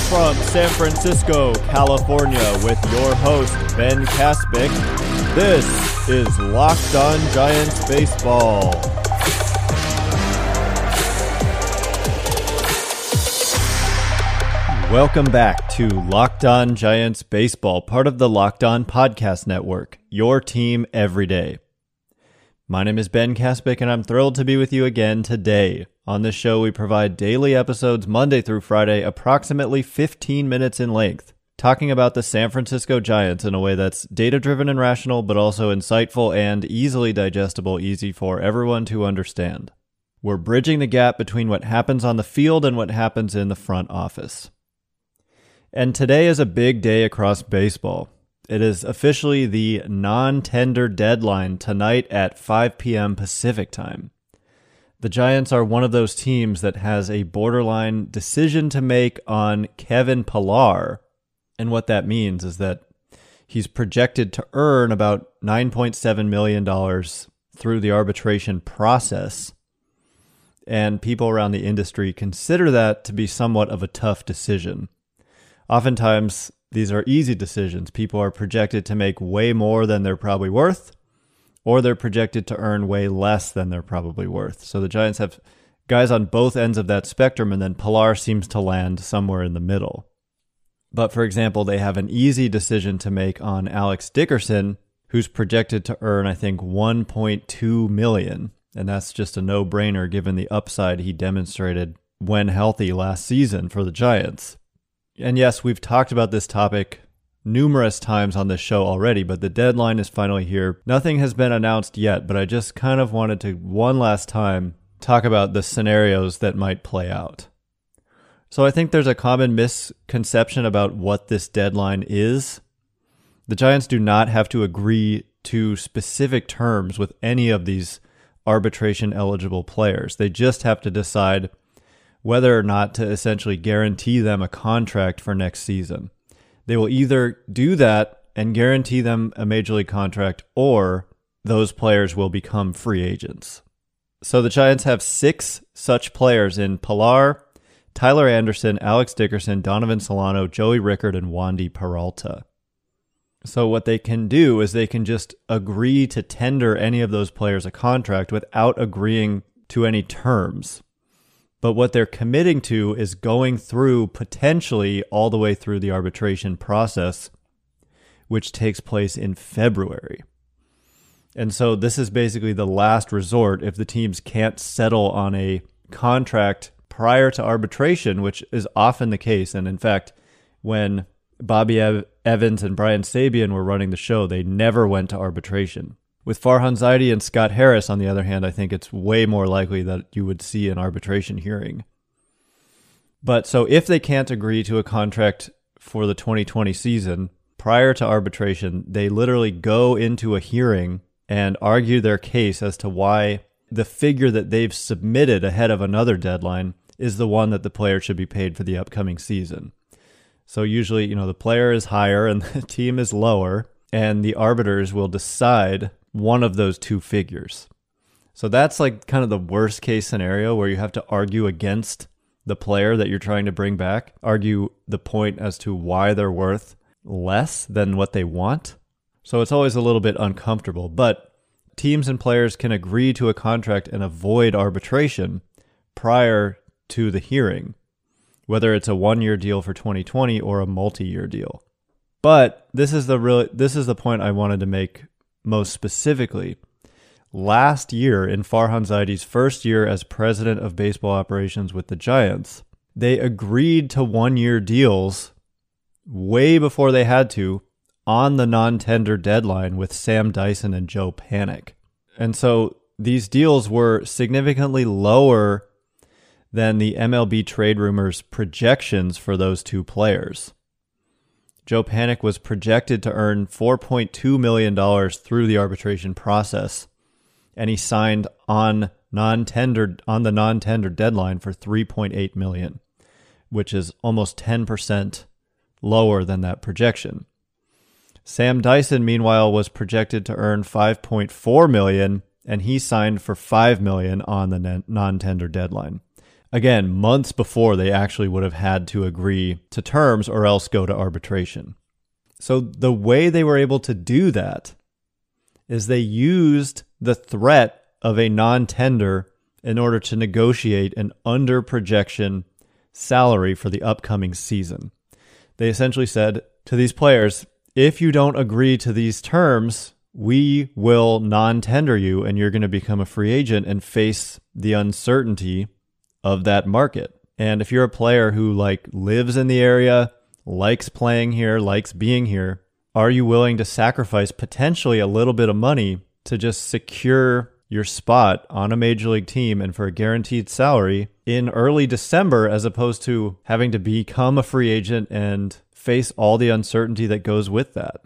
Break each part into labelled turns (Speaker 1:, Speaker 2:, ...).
Speaker 1: from San Francisco, California, with your host, Ben Kaspick. This is Locked On Giants Baseball. Welcome back to Locked On Giants Baseball, part of the Locked On Podcast Network, your team every day. My name is Ben Kaspick, and I'm thrilled to be with you again today. On this show, we provide daily episodes Monday through Friday, approximately 15 minutes in length, talking about the San Francisco Giants in a way that's data-driven and rational, but also insightful and easily digestible, easy for everyone to understand. We're bridging the gap between what happens on the field and what happens in the front office. And today is a big day across baseball. It is officially the non-tender deadline tonight at 5 p.m. Pacific time. The Giants are one of those teams that has a borderline decision to make on Kevin Pillar. And what that means is that he's projected to earn about $9.7 million through the arbitration process. And people around the industry consider that to be somewhat of a tough decision. Oftentimes, these are easy decisions. People are projected to make way more than they're probably worth, or they're projected to earn way less than they're probably worth. So the Giants have guys on both ends of that spectrum, and then Pillar seems to land somewhere in the middle. But for example, they have an easy decision to make on Alex Dickerson, who's projected to earn, I think, $1.2 million. And that's just a no-brainer given the upside he demonstrated when healthy last season for the Giants. And yes, we've talked about this topic numerous times on this show already, but the deadline is finally here. Nothing has been announced yet, but I just kind of wanted to, one last time, talk about the scenarios that might play out. So I think there's a common misconception about what this deadline is. The Giants do not have to agree to specific terms with any of these arbitration-eligible players. They just have to decide whether or not to essentially guarantee them a contract for next season. They will either do that and guarantee them a major league contract, or those players will become free agents. So the Giants have 6 such players in Pillar, Tyler Anderson, Alex Dickerson, Donovan Solano, Joey Rickard, and Wandy Peralta. So what they can do is they can just agree to tender any of those players a contract without agreeing to any terms. But what they're committing to is going through potentially all the way through the arbitration process, which takes place in February. And so this is basically the last resort if the teams can't settle on a contract prior to arbitration, which is often the case. And in fact, when Bobby Evans and Brian Sabian were running the show, they never went to arbitration. With Farhan Zaidi and Scott Harris, on the other hand, I think it's way more likely that you would see an arbitration hearing. But so if they can't agree to a contract for the 2020 season prior to arbitration, they literally go into a hearing and argue their case as to why the figure that they've submitted ahead of another deadline is the one that the player should be paid for the upcoming season. So usually, the player is higher and the team is lower, and the arbiters will decide one of those two figures. So that's like kind of the worst case scenario where you have to argue against the player that you're trying to bring back, argue the point as to why they're worth less than what they want. So it's always a little bit uncomfortable, but teams and players can agree to a contract and avoid arbitration prior to the hearing, whether it's a 1-year deal for 2020 or a multi-year deal. But this is the point I wanted to make most specifically. Last year, in Farhan Zaidi's first year as president of baseball operations with the Giants, they agreed to 1-year deals way before they had to on the non-tender deadline with Sam Dyson and Joe Panik. And so these deals were significantly lower than the MLB trade rumors projections for those two players. Joe Panik was projected to earn $4.2 million through the arbitration process, and he signed on the non-tender deadline for $3.8 million, which is almost 10% lower than that projection. Sam Dyson, meanwhile, was projected to earn $5.4 million, and he signed for $5 million on the non-tender deadline. Again, months before they actually would have had to agree to terms or else go to arbitration. So the way they were able to do that is they used the threat of a non-tender in order to negotiate an under-projection salary for the upcoming season. They essentially said to these players, if you don't agree to these terms, we will non-tender you and you're going to become a free agent and face the uncertainty of that market. And if you're a player who lives in the area, likes playing here, likes being here, are you willing to sacrifice potentially a little bit of money to just secure your spot on a major league team and for a guaranteed salary in early December, as opposed to having to become a free agent and face all the uncertainty that goes with that?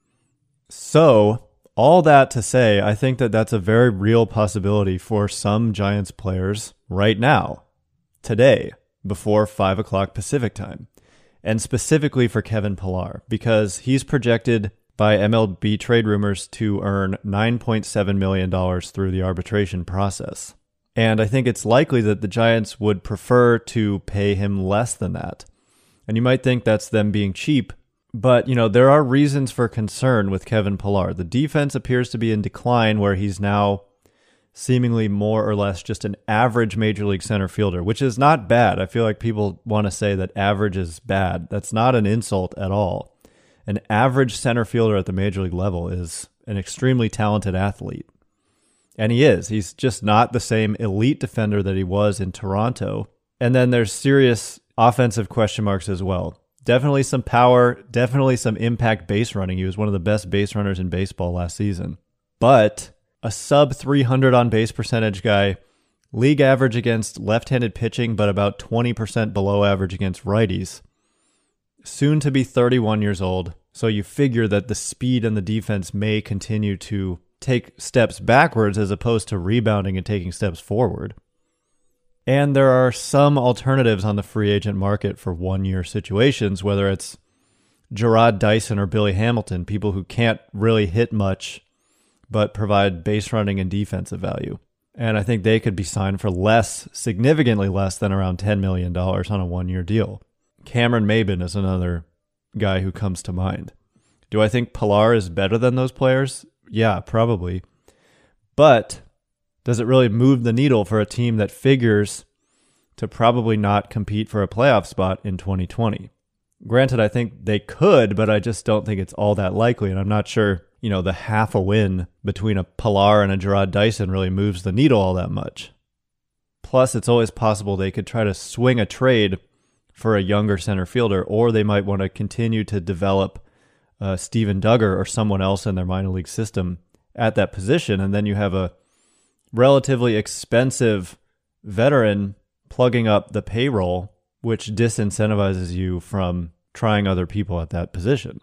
Speaker 1: So all that to say, I think that that's a very real possibility for some Giants players right now, today, before 5 o'clock Pacific time, and specifically for Kevin Pillar, because he's projected by MLB Trade Rumors to earn $9.7 million through the arbitration process. And I think it's likely that the Giants would prefer to pay him less than that. And you might think that's them being cheap, but there are reasons for concern with Kevin Pillar. The defense appears to be in decline, where he's now seemingly more or less just an average major league center fielder, which is not bad. I feel like people want to say that average is bad. That's not an insult at all. An average center fielder at the major league level is an extremely talented athlete. And he is. He's just not the same elite defender that he was in Toronto. And then there's serious offensive question marks as well. Definitely some power, definitely some impact base running. He was one of the best base runners in baseball last season. But a sub 300 on base percentage guy, league average against left-handed pitching, but about 20% below average against righties. Soon to be 31 years old, so you figure that the speed and the defense may continue to take steps backwards as opposed to rebounding and taking steps forward. And there are some alternatives on the free agent market for one-year situations, whether it's Jarrod Dyson or Billy Hamilton, people who can't really hit much but provide base running and defensive value. And I think they could be signed for less, significantly less than around $10 million on a one-year deal. Cameron Maybin is another guy who comes to mind. Do I think Pillar is better than those players? Yeah, probably. But does it really move the needle for a team that figures to probably not compete for a playoff spot in 2020? Granted, I think they could, but I just don't think it's all that likely. And I'm not sure, the half a win between a Pillar and a Jarrod Dyson really moves the needle all that much. Plus, it's always possible they could try to swing a trade for a younger center fielder, or they might want to continue to develop Steven Duggar or someone else in their minor league system at that position. And then you have a relatively expensive veteran plugging up the payroll, which disincentivizes you from trying other people at that position.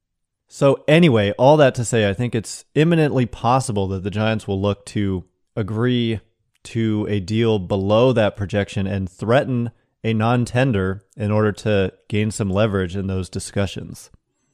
Speaker 1: So anyway, all that to say, I think it's imminently possible that the Giants will look to agree to a deal below that projection and threaten a non-tender in order to gain some leverage in those discussions.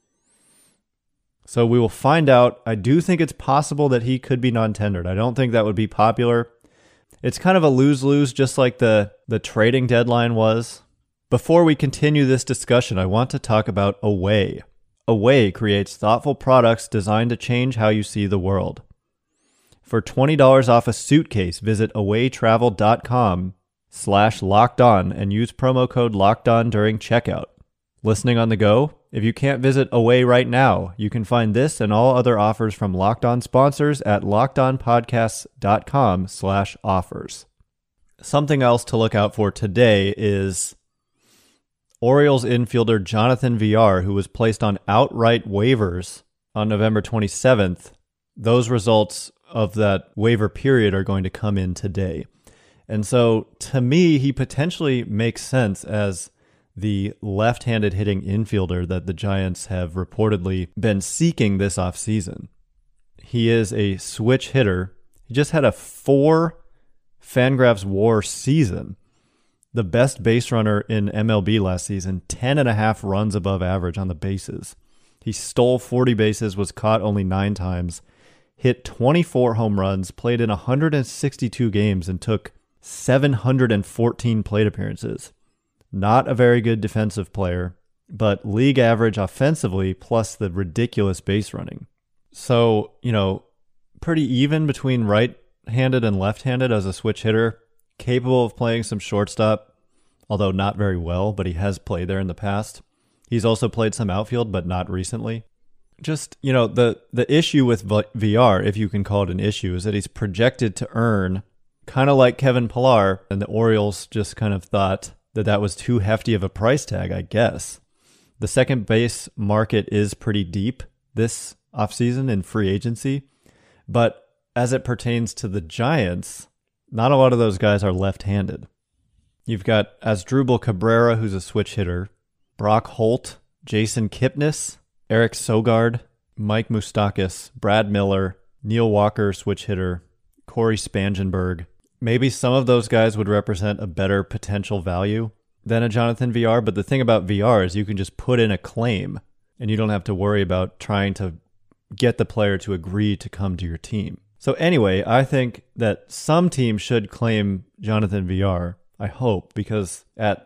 Speaker 1: So we will find out. I do think it's possible that he could be non-tendered. I don't think that would be popular. It's kind of a lose-lose, just like the trading deadline was. Before we continue this discussion, I want to talk about Away. Away creates thoughtful products designed to change how you see the world. For $20 off a suitcase, visit awaytravel.com/lockedon and use promo code LOCKEDON during checkout. Listening on the go? If you can't visit Away right now, you can find this and all other offers from Locked On sponsors at lockedonpodcasts.com/offers. Something else to look out for today is Orioles infielder Jonathan Villar, who was placed on outright waivers on November 27th. Those results of that waiver period are going to come in today. And so, to me, he potentially makes sense as the left-handed hitting infielder that the Giants have reportedly been seeking this offseason. He is a switch hitter. He just had a 4 Fangraphs WAR season. The best base runner in MLB last season, 10.5 runs above average on the bases. He stole 40 bases, was caught only 9 times, hit 24 home runs, played in 162 games, and took 714 plate appearances. Not a very good defensive player, but league average offensively plus the ridiculous base running. So, pretty even between right-handed and left-handed as a switch hitter, capable of playing some shortstop, although not very well, but he has played there in the past. He's also played some outfield, but not recently. Just, the issue with VR, if you can call it an issue, is that he's projected to earn kind of like Kevin Pillar, and the Orioles just kind of thought that was too hefty of a price tag, I guess. The second base market is pretty deep this offseason in free agency, but as it pertains to the Giants, not a lot of those guys are left-handed. You've got Asdrubal Cabrera, who's a switch hitter, Brock Holt, Jason Kipnis, Eric Sogard, Mike Moustakas, Brad Miller, Neil Walker, switch hitter, Corey Spangenberg. Maybe some of those guys would represent a better potential value than a Jonathan VR, but the thing about VR is you can just put in a claim and you don't have to worry about trying to get the player to agree to come to your team. So anyway, I think that some teams should claim Jonathan VR, I hope, because at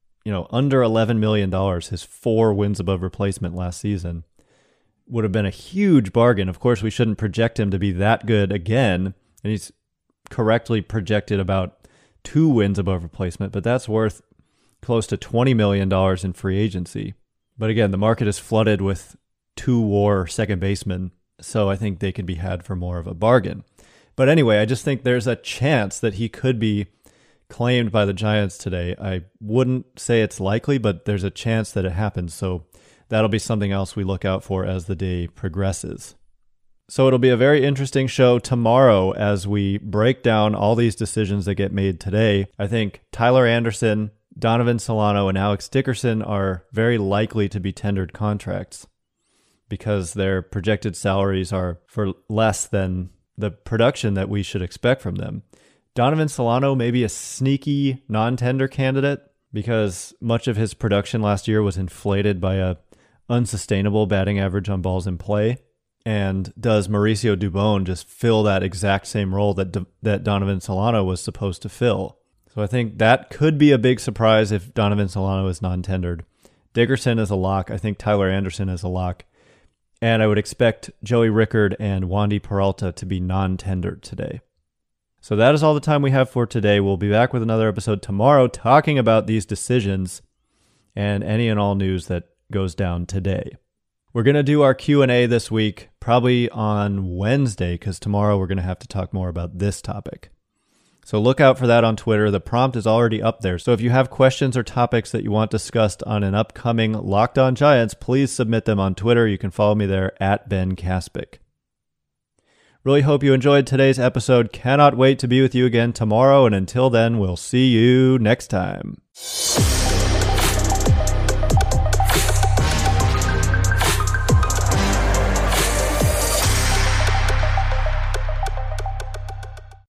Speaker 1: under $11 million, his 4 wins above replacement last season would have been a huge bargain. Of course, we shouldn't project him to be that good again, and he's correctly projected about 2 wins above replacement, but that's worth close to $20 million in free agency. But again, the market is flooded with 2 WAR second basemen, so I think they could be had for more of a bargain. But anyway, I just think there's a chance that he could be claimed by the Giants today. I wouldn't say it's likely, but there's a chance that it happens, so that'll be something else we look out for as the day progresses. So it'll be a very interesting show tomorrow as we break down all these decisions that get made today. I think Tyler Anderson, Donovan Solano, and Alex Dickerson are very likely to be tendered contracts because their projected salaries are for less than the production that we should expect from them. Donovan Solano may be a sneaky non-tender candidate because much of his production last year was inflated by a unsustainable batting average on balls in play. And does Mauricio Dubon just fill that exact same role that Donovan Solano was supposed to fill? So I think that could be a big surprise if Donovan Solano is non-tendered. Dickerson is a lock. I think Tyler Anderson is a lock. And I would expect Joey Rickard and Wandy Peralta to be non-tendered today. So that is all the time we have for today. We'll be back with another episode tomorrow talking about these decisions and any and all news that goes down today. We're going to do our Q&A this week, probably on Wednesday, because tomorrow we're going to have to talk more about this topic. So look out for that on Twitter. The prompt is already up there. So if you have questions or topics that you want discussed on an upcoming Locked On Giants, please submit them on Twitter. You can follow me there at Ben Kaspick. Really hope you enjoyed today's episode. Cannot wait to be with you again tomorrow. And until then, we'll see you next time.